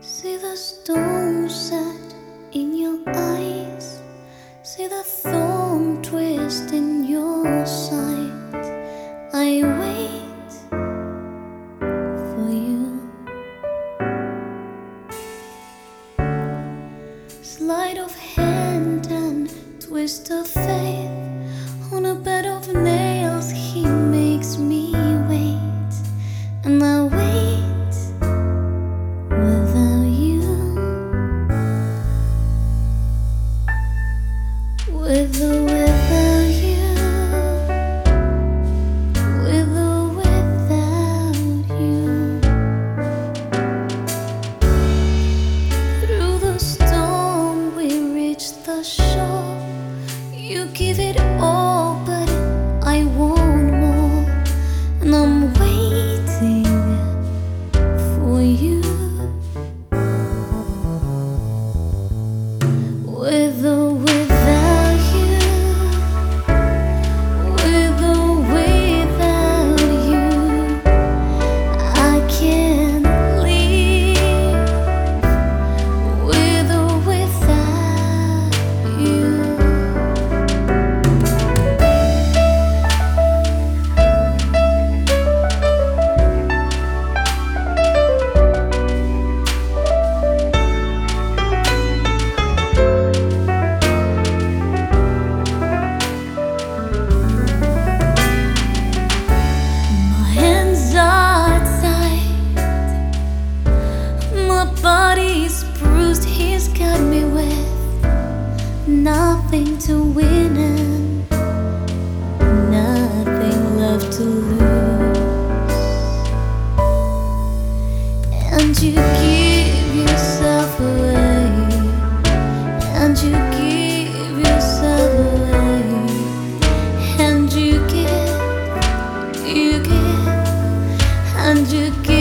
See the stone set in your eyes, see the thorn twist in your side. I wait for you. Sleight of hand and twist of faith, on a bed of nails he makes me wait, and I wait without you. With or without you, with or without you. Through the storm we reach the shore. You give it all, but I want more, and I'm waiting for you. With or without you, with or without you, I can't live. With or without you. Body's bruised, he's got me with nothing to win and nothing left to lose. And you give yourself away, and you give yourself away, and you give, and you give.